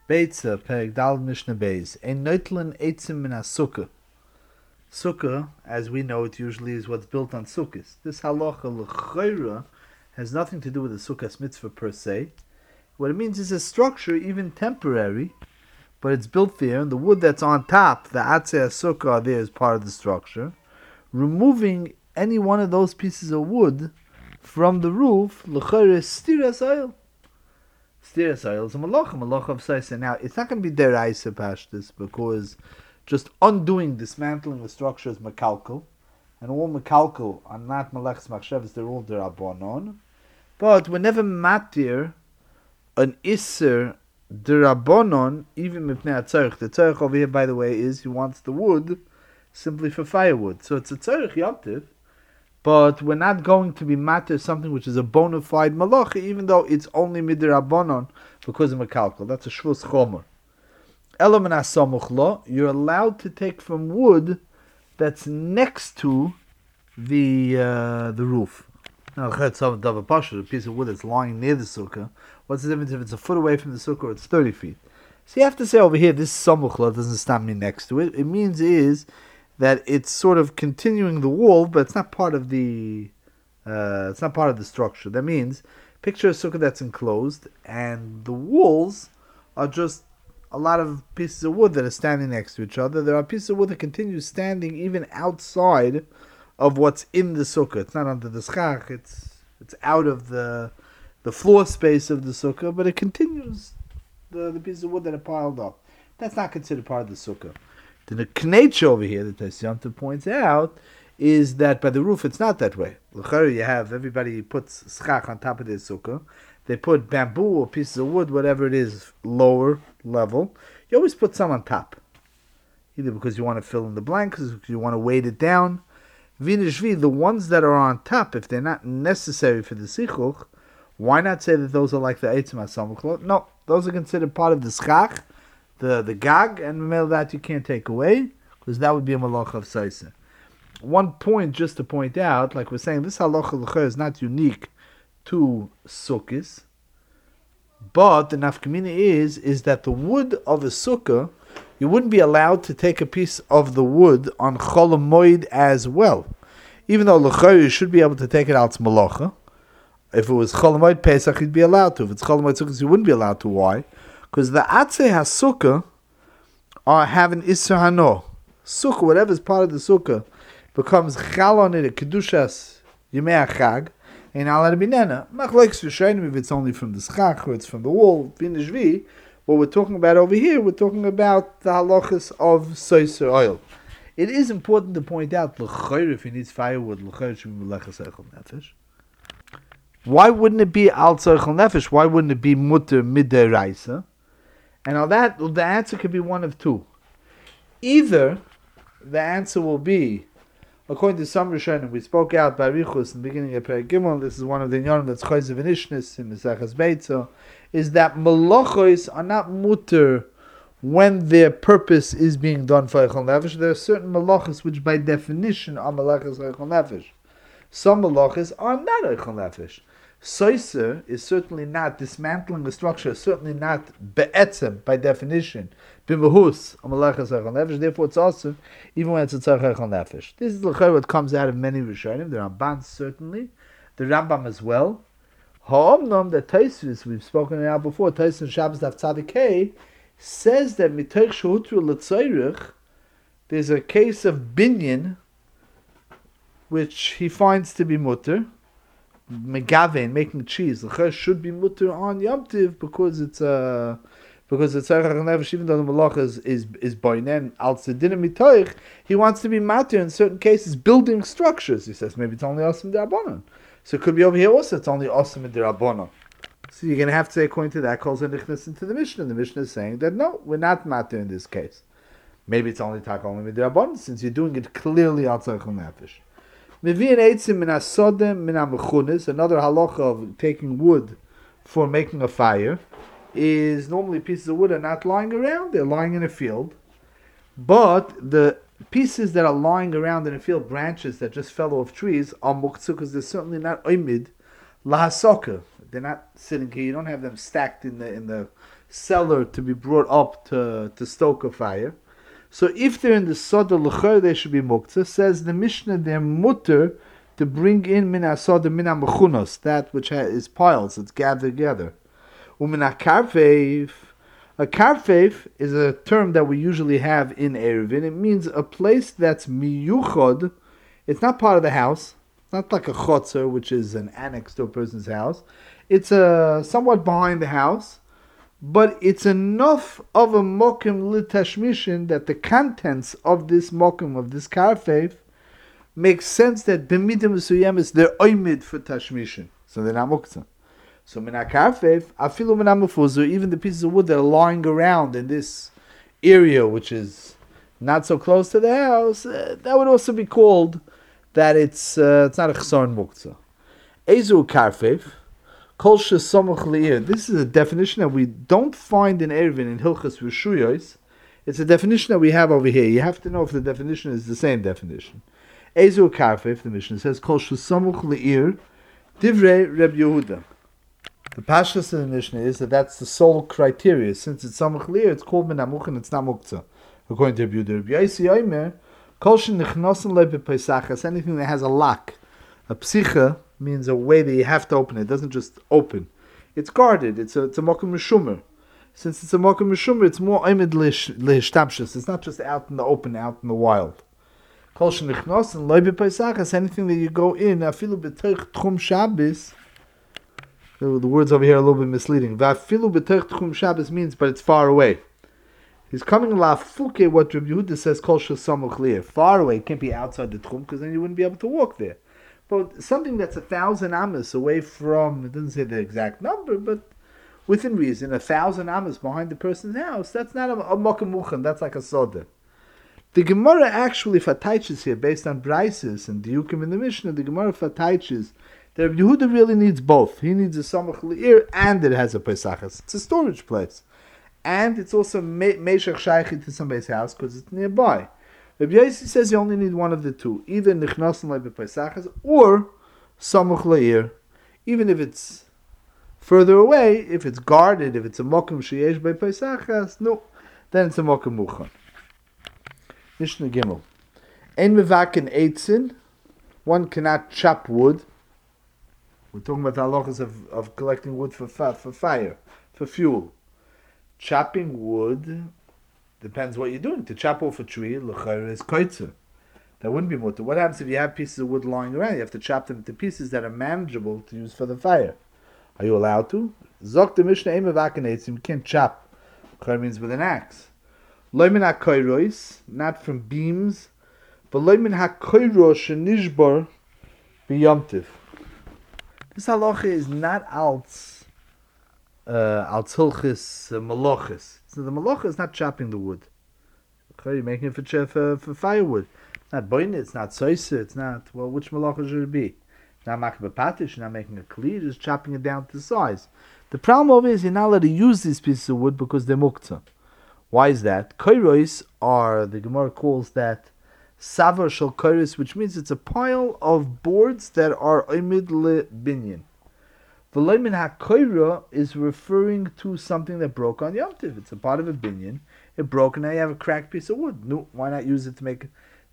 Beitza, Perek Dal Mishnah Beis. Ein Neutlin Eitzim Min HaSukkah. Sukkah, as we know it usually, is what's built on sukkahs. This halacha l'chayra has nothing to do with the sukkah's mitzvah per se. What it means is a structure, even temporary, but it's built there, and the wood that's on top, the atzei sukkah there is part of the structure. Removing any one of those pieces of wood from the roof, l'chayra is stiras oil. Stiras oil is a malacha of saisa. Now, it's not going to be deraisa pashtus, because just undoing, dismantling the structure is mekalkel, and all mekalkel are not melechs machshavas, they're all derabonon. But whenever matir an iser derabonon, even mipnei atzarich, the tzarich over here, by the way, is he wants the wood simply for firewood. So it's a tzarich yomtiv, but we're not going to be matir something which is a bona fide malacha, even though it's only midirabonon because of mekalkel. That's a shvus chomer. You're allowed to take from wood that's next to the roof. Now, a piece of wood that's lying near the sukkah. What's the difference if it's a foot away from the sukkah or it's 30 feet? So you have to say over here, this samuchla doesn't stop me next to it. It means is that it's sort of continuing the wall, but it's not part of the structure. That means picture a sukkah that's enclosed, and the walls are just a lot of pieces of wood that are standing next to each other. There are pieces of wood that continue standing even outside of what's in the sukkah. It's not under the schach. It's out of the floor space of the sukkah, but it continues the pieces of wood that are piled up. That's not considered part of the sukkah. The knetch over here that Tasyamta points out is that by the roof it's not that way. You have everybody puts schach on top of their sukkah. They put bamboo or pieces of wood, whatever it is, lower level. You always put some on top, either because you want to fill in the blanks, because you want to weight it down. Vinishvi, the ones that are on top, if they're not necessary for the sichuch, why not say that those are like the eitzim hasamuchlot? No, those are considered part of the schach, the gag, and that you can't take away, because that would be a malacha of saisa. One point just to point out, like we're saying, this halacha l'chayr is not unique to sukkahs, but the nafkamina is that the wood of a sukkah, you wouldn't be allowed to take a piece of the wood on Chol Hamoed as well. Even though l'chayr you should be able to take it out to malacha. If it was Chol Hamoed Pesach, you'd be allowed to. If it's Chol Hamoed Sukkah, you wouldn't be allowed to. Why? Because the atzei hasukkah have an isser hano. Sukkah, whatever is part of the sukkah, becomes chal on it, a kedushas yemei hachag, and al binena. Machlekes Rishonim if it's only from the schach or it's from the wall. Vinishvi, what we're talking about over here, we're talking about the halachas of soiser oil. It is important to point out, l'chayr, if he needs firewood, l'chayr should be melechas eichel nefesh. Why wouldn't it be al tzeichel nefesh? Why wouldn't it be mutter midiraisa? And on that, the answer could be one of two. Either the answer will be, according to some Rishonim, we spoke out by Richus in the beginning of Perek Gimel, this is one of the Inyanim that's Chayzev and Ishnis in Mesachas Beitza, is that malachos are not mutter when their purpose is being done for Eichel Nefesh. There are certain malachos which by definition are malachos Eichel Nefesh. Some malachos are not Eichel Nefesh. Soiser is certainly not dismantling the structure, certainly not be'etzem by definition. B'mehus, a malachas Eichel Nefesh, therefore it's also, even when it's a tzarech Eichel Nefesh. This is what comes out of many Rishonim, the Ramban certainly, the Rambam as well. Ha'omnom, the Taisvis, we've spoken about before, Taisvis Shabbos Daf Tzadik Hey, says that mitoch shehutru l'tzayrich, there's a case of binyan, which he finds to be mutter, megavein, making cheese. The chesh should be mutter on Yom Tiv because it's tzarech nefesh, even though the malach is boinen al tzedina mitoich, he wants to be matter in certain cases, building structures. He says maybe it's only awesome derabanan. So it could be over here also it's only awesome derabanan. So you're going to have to say according to that calls a nichnas into the Mishnah. The Mishnah is saying that no, we're not matter in this case. Maybe it's only tak only derabanan since you're doing it clearly al tzarech nefesh. Another halacha of taking wood for making a fire is normally pieces of wood are not lying around, they're lying in a field. But the pieces that are lying around in a field, branches that just fell off trees, are muktzah because they're certainly not oimid lahasoka. They're not sitting here, you don't have them stacked in the cellar to be brought up to stoke a fire. So if they're in the Soda L'chor, they should be muktzah. Says the Mishnah, they're mutter to bring in min ha-soda min ha-mechunos, that which is piles, it's gathered together. Umin ha-karfeif. A karfeif is a term that we usually have in Eruvin. It means a place that's miyuchod. It's not part of the house. It's not like a chotzer, which is an annex to a person's house. It's somewhat behind the house. But it's enough of a mokim l'tashmishin that the contents of this mokim, of this karfeif, makes sense that b'midim v'suyemis they're oimid for tashmishin. So they're not muktzah. So min ha-karfeif, afilu min ha-mefuzu, even the pieces of wood that are lying around in this area, which is not so close to the house, that would also be called that it's not a chesron muktzah. Ezu karfeif, kol shesamach le'ir. This is a definition that we don't find in Eruvin, in Hilchas Rishuyos. It's a definition that we have over here. You have to know if the definition is the same definition. Ezu karfeif, the Mishnah says, kol shesamach le'ir, divrei Reb Yehuda. The pashtus of the Mishnah is that that's the sole criteria. Since it's samach le'ir, it's called min ha-much and it's not muktzah. According to Reb Yehuda. Reb Yosi Omer, kol shenichnosen le b'peisachas, anything that has a lock, a psicha, means a way that you have to open it. It doesn't just open. It's guarded. It's a mokum mishumer. Since it's a mokum mishumer, it's more oimid lehishtamshus. It's not just out in the open, out in the wild. Kol shenichnosen le b'peisachas, anything that you go in, afilu b'teich tchum Shabbos. The words over here are a little bit misleading. V'afilu b'teich tchum Shabbos means, but it's far away. He's coming la fuke, what Rabbi Yehuda says, kol shesamach le'ir. Far away, it can't be outside the tchum, because then you wouldn't be able to walk there. But something that's 1,000 amas away from, it doesn't say the exact number, but within reason, 1,000 amas behind the person's house, that's not a mokum muchan, that's like a soda. The Gemara actually fataiches here, based on Braises and Diukim in the Mishnah, the Gemara fataiches that Rabbi Yehuda really needs both. He needs a samach le'ir and it has a pesachas. It's a storage place. And it's also meshach shaychi to somebody's house because it's nearby. Rabbi Yosi says you only need one of the two, either nichnasen le b'peisachas or samach le'ir. Even if it's further away, if it's guarded, if it's a mokum sheyesh b'peisachas, no, then it's a mokum muchan. Mishnah Gimel. Ein mevaken eitzin, one cannot chop wood. We're talking about the halachas of collecting wood for fire, for fuel. Chopping wood depends what you're doing. To chop off a tree, l'chayr is koitzer. That wouldn't be mutter. What happens if you have pieces of wood lying around? You have to chop them into pieces that are manageable to use for the fire. Are you allowed to? Zok the Mishnah ema vakanetz. You can't chop. L'chayr means with an axe. Loimin ha-koiros, not from beams, but loimin ha-koiros shenishbar b'yomtiv. This halacha is not als hilchis malachis. So the malacha is not chopping the wood. Okay, you're making it for firewood. It's not boine, it's not soisa, it's not, well, which malacha should it be? Not making a patish, you're not making a kli, just chopping it down to size. The problem over is you're not allowed to use these pieces of wood because they're muktzah. Why is that? Koiros are, the Gemara calls that savar shel koiros, which means it's a pile of boards that are oimid le binyan. V'loimin ha-koira is referring to something that broke on Yom Tov. It's a part of a binyan. It broke, and now you have a cracked piece of wood. No, why not use it to make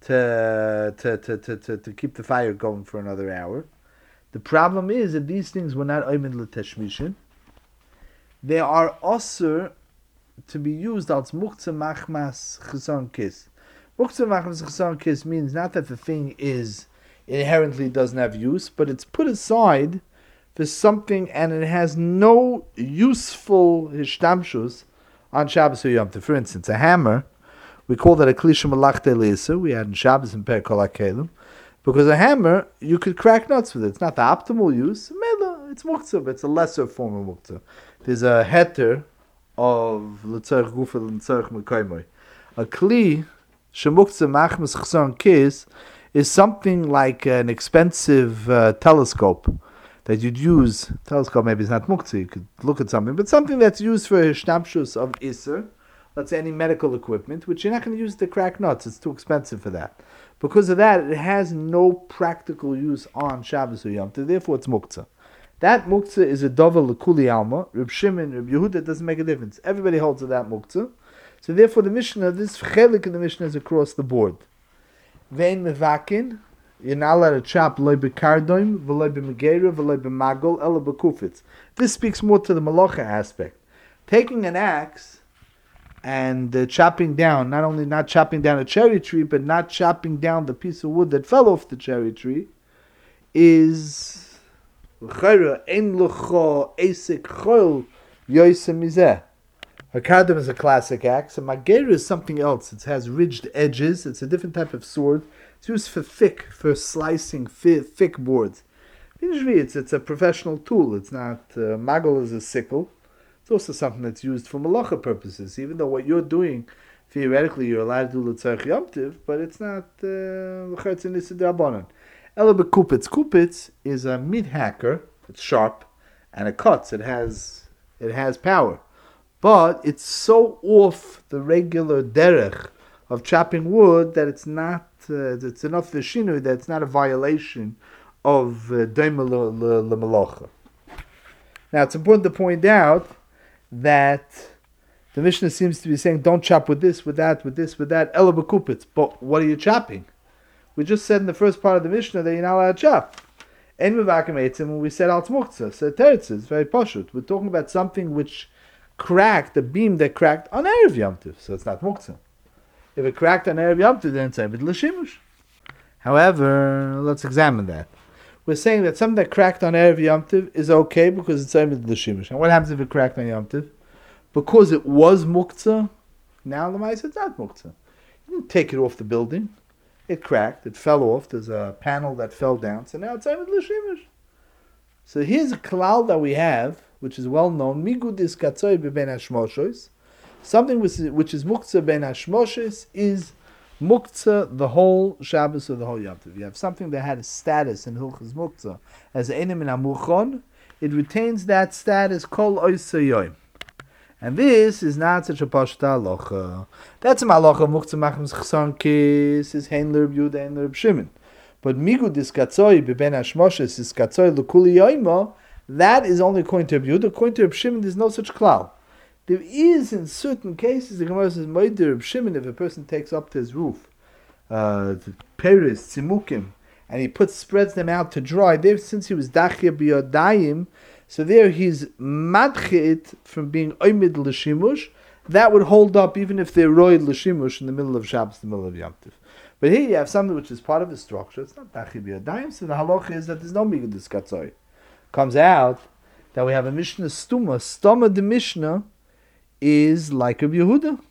to keep the fire going for another hour? The problem is that these things were not oimid le tashmishin. They are also to be used as muktzah machmas cheson kis. Muktzah machmas cheson kis means not that the thing is inherently doesn't have use, but it's put aside for something and it has no useful hishtamshus on Shabbos or Yom Tov. For instance, a hammer, we call that a klisha malachte leisa. We had in Shabbos and Per Kol HaKelim, because a hammer you could crack nuts with it. It's not the optimal use. It's muktzah, but it's a lesser form of muktzah. There's a heter of l'tzarech gufa l'tzarech mekaymoi. A kli shemuktzah machmas chson kis is something like an expensive telescope that you'd use. Telescope maybe is not muktzah, you could look at something, but something that's used for hishnapshus of iser, let's say any medical equipment, which you're not going to use to crack nuts, it's too expensive for that. Because of that, it has no practical use on Shabbos or Yom Tov, therefore it's muktzah. That muktzah is a dover lekuli alma. Reb Shimon, Reb Yehuda, doesn't make a difference. Everybody holds to that muktzah. So therefore the Mishnah, this chelik in the Mishnah is across the board. Vein mevakin, you're not allowed to chop loy bekardoim, v'loy b'megera, v'loy b'magol, ela b'kufitz. This speaks more to the malacha aspect. Taking an axe and chopping down, not chopping down a cherry tree, but not chopping down the piece of wood that fell off the cherry tree, is ein l'cho esek chol yoisem mizeh. A kardom is a classic axe. A magera is something else. It has ridged edges. It's a different type of sword. It's used for slicing thick boards. Usually it's a professional tool. It's not, magol is a sickle. It's also something that's used for malacha purposes. Even though what you're doing, theoretically, you're allowed to do l'tzarech yom tiv, but it's not l'chetz in nisa d'rabanan. Ela b'kupitz. Kupitz is a meat hacker. It's sharp, and it cuts. It has power. But it's so off the regular derech of chopping wood that it's not, it's enough v'shinu that it's not a violation of doima l'malacha. Now it's important to point out that the Mishnah seems to be saying don't chop with this, with that, with this, with that, ela b'kupitz. But what are you chopping? We just said in the first part of the Mishnah that you're not allowed to chop. En mevakim eitzim, when we said al tzmuktzah, so teretz is very pashut. We're talking about something which cracked, a beam that cracked on Erev Yom Tov, so it's not muktzah. If it cracked on Erev Yom Tov, then it's Evid L'Shimush. However, let's examine that. We're saying that something that cracked on Erev Yom Tov is okay because it's Evid L'Shimush. And what happens if it cracked on Yom Tov? Because it was muktzah, now the L'Mais it's not muktzah. You didn't take it off the building. It cracked, it fell off, there's a panel that fell down, so now it's Evid L'Shimush. So here's a klal that we have, which is well known, migudis katzoy beben hashmoshes. Something which is muktzah ben hashmoshes is muktzah the whole Shabbos or the whole Yom Tov. You have something that had a status in Hilchos Muktzah as enim in amuchon, it retains that status kol oisayoim. And this is not such a pashta halacha. That's a halacha muktzah machmas chsankis is hein l'Reb Yehuda and l'Reb Shimon. But migudis katzoy beben hashmoshes is katzoy l'kuli yoima. That is only according to Reb Yehuda. According to Reb Shimon, there's no such klal. There is, in certain cases, the Gemara says, Moeder Reb Shimon, if a person takes up to his roof, the peris, tzimukim, and he spreads them out to dry, there, since he was dachya biyodayim, so there he's madchit from being oimid l'shimush, that would hold up even if they're roid l'shimush in the middle of Shabbos, in the middle of Yom Tov. But here you have something which is part of the structure, it's not dachya biyodayim, so the halacha is that there's no migudis katzoi. Comes out that we have a Mishnah Stuma. Stuma the Mishnah is like Reb Yehuda.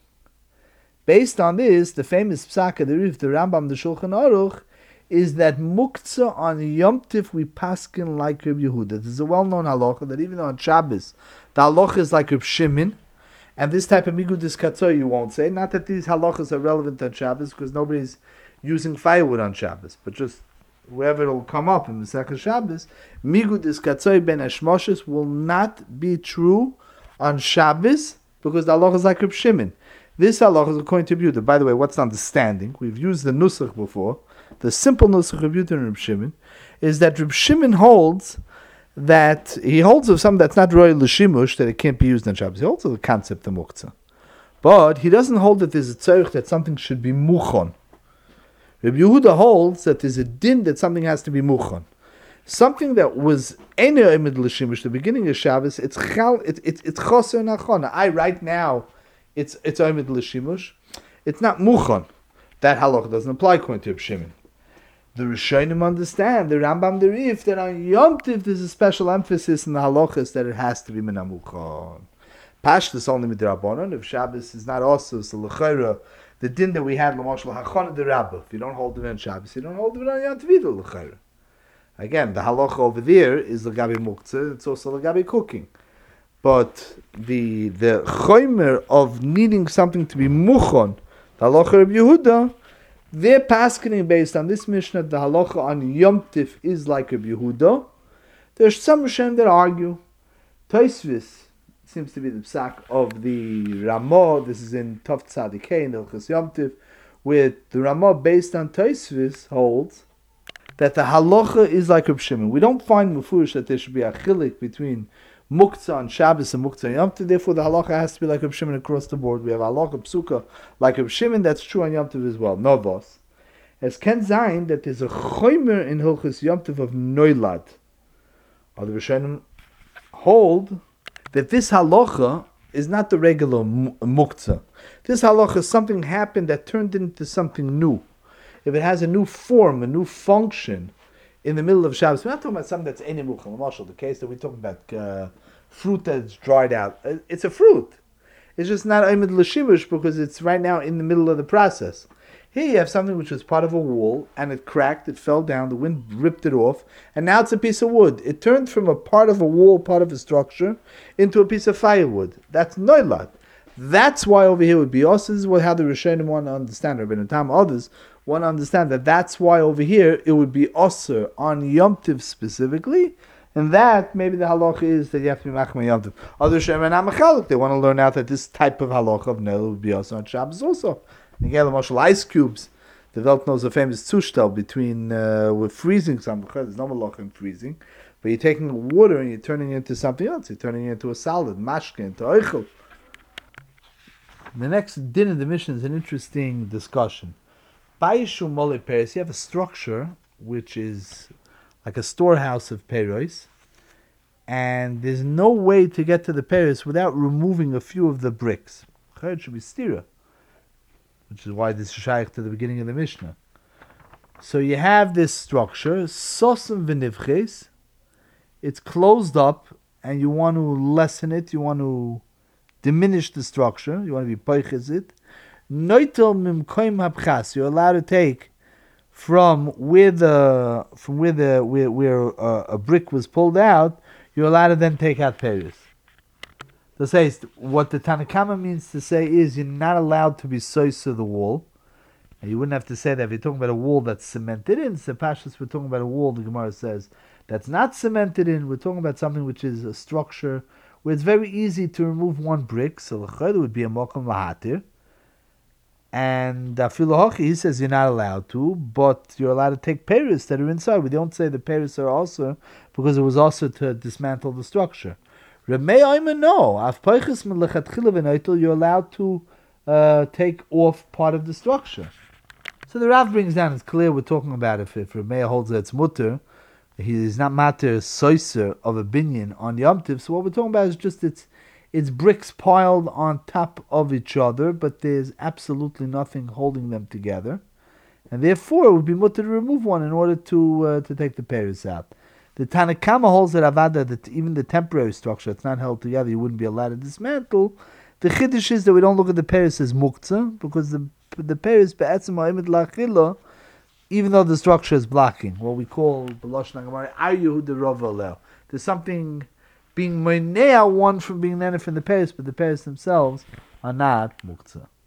Based on this, the famous Psaka, the Rambam, the Shulchan Aruch, is that muktzah on Yom Tiv we paskin like Reb Yehuda. This is a well-known halacha that even on Shabbos, the halacha is like Reb Shimon, and this type of migudis katzoy you won't say. Not that these halachas are relevant on Shabbos, because nobody's using firewood on Shabbos, but just wherever it will come up in the second Shabbos, migudis katzoy ben hashmoshes will not be true on Shabbos because the halacha is like Reb Shimon. This halacha is according to Reb Yehuda. By the way, what's the understanding? We've used the nusach before. The simple nusach of Reb Yehuda and Reb Shimon is that Reb Shimon holds that he holds of something that's not royal l'shimush, that it can't be used on Shabbos. He holds of the concept of muktzah, but he doesn't hold that there's a tzorich that something should be muchon. Reb Yehuda holds that there's a din that something has to be muchon. Something that was ene emid l'shimush, the beginning of Shabbos, it's choser nachon. Right now, it's emid l'shimush. It's not muchon. That halach doesn't apply according to Reb Shimon. The Rishonim understand, the Rambam, the Rif, that on Yom Tiv there's a special emphasis in the halachas that it has to be min hamuchon. Pashtus only midrabanan. If Shabbos is not also so l'chayra, the din that we had, l'moshel hachon de rabba. If you don't hold it on Shabbos, you don't hold it on Yom Tov l'chayra. Again, the halacha over there is l'gabi muktzah. It's also l'gabi cooking. But the chomer of needing something to be muchon, the halacha of Yehuda, they're paskening based on this Mishnah. The halacha on Yom Tif is like Reb Yehuda. There's some Rishonim that argue. Tosfos seems to be the psak of the Ramah. This is in Tov Tzadikei in Hilchos Yom Tif, where the Ramah based on Tosfos holds that the halacha is like Reb Shimon. We don't find mufurish that there should be a chilik between muktzah on Shabbos and muktzah on Yom Tov. Therefore, the halacha has to be like Reb Shimon across the board. We have halacha psuka like Reb Shimon. That's true on Yom Tov as well. Novos. As Ken Zayin, that there's a choimer in Hilchos Yom Tov of Noilad. Other Rishonim hold that this halacha is not the regular muktzah. This halacha, something happened that turned into something new. If it has a new form, a new function in the middle of Shabbos, we're not talking about something that's any muchal. Marshall, the case that we're talking about fruit that's dried out. It's a fruit. It's just not oimid l'shibush because it's right now in the middle of the process. Here you have something which was part of a wall, and it cracked, it fell down, the wind ripped it off, and now it's a piece of wood. It turned from a part of a wall, part of a structure, into a piece of firewood. That's noilat. That's why over here would be us. This is how the Rishonim want to understand it. Rabbeinu Tam, others want to understand that that's why over here it would be osir on Yom Tov specifically, and that maybe the halacha is that you have to be machmir Yom Tov. Other Rishonim are not mechalek. They want to learn out that this type of halacha of Nel would be osir on Shabbos also. Again, the Marshall ice cubes. The Welt knows a famous zushtel between with freezing something. There's no halacha in freezing, but you're taking water and you're turning it into something else. You're turning it into a salad, mashke, into oichel. The next din in the Mishnah is an interesting discussion. Bayishu mole peres, you have a structure which is like a storehouse of peros, and there's no way to get to the peros without removing a few of the bricks. It should be stira, which is why this is shaykh to the beginning of the Mishnah. So you have this structure, sosum v'nivches, it's closed up, and you want to lessen it, you want to diminish the structure, you want to be peiches it. Noitel mimkoim habchas, you're allowed to take from where a brick was pulled out, you're allowed to then take out peres. So says what the Tanakama means to say is you're not allowed to be sois of the wall. And you wouldn't have to say that if you're talking about a wall that's cemented in. So Pashas, we're talking about a wall, the Gemara says, that's not cemented in. We're talking about something which is a structure where it's very easy to remove one brick. So l'chayr would be a mokum lahatir. And Afilu he says you're not allowed to, but you're allowed to take peres that are inside. We don't say the peres are also because it was also to dismantle the structure. Remei Ayman, no. You're allowed to take off part of the structure. So the Rav brings down, it's clear we're talking about if Remei holds that it's mutter, he is not matter soiser of a binyan on Yom Tov. So what we're talking about is just it's bricks piled on top of each other, but there's absolutely nothing holding them together. And therefore it would be mutter to remove one in order to take the peres out. The Tanakama holds that Avada, that even the temporary structure that's not held together, you wouldn't be allowed to dismantle. The Chiddush is that we don't look at the peres as muktzah, because the peres be'etzem ha'imid la'achila, even though the structure is blocking, what we call b'lashon haGemara ayu derova leo. There's something being monea one from being nanah from the peres, but the peres themselves are not muktzah.